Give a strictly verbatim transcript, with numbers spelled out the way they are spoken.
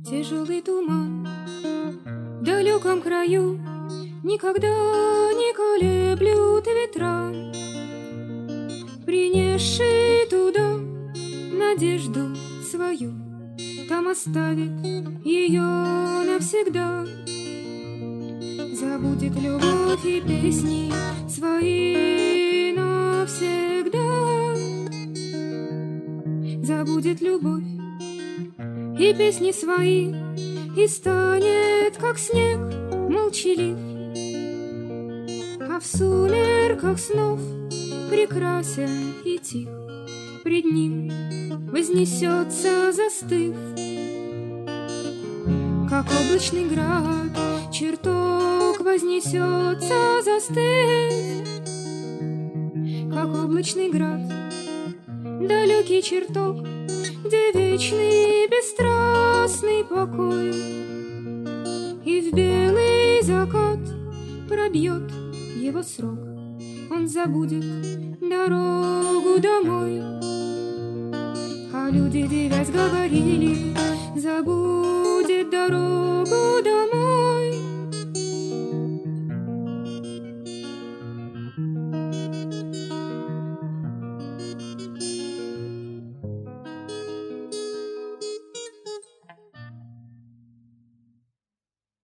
тяжелый туман. В далеком краю никогда не колеблют ветра, принесший туда надежду свою, там оставит ее навсегда. Забудет любовь и песни свои навсегда. Забудет любовь и песни свои, и станет, как снег, молчалив. А в сумерках снов прекрасен и тих, пред ним вознесется, застыв, как облачный град, чертог вознесется, застыв, как облачный град, далекий чертог, где вечный бесстрастный покой, и в белый закат пробьет его срок. Он забудет дорогу домой. А люди, девясь, говорили: забудет дорогу домой.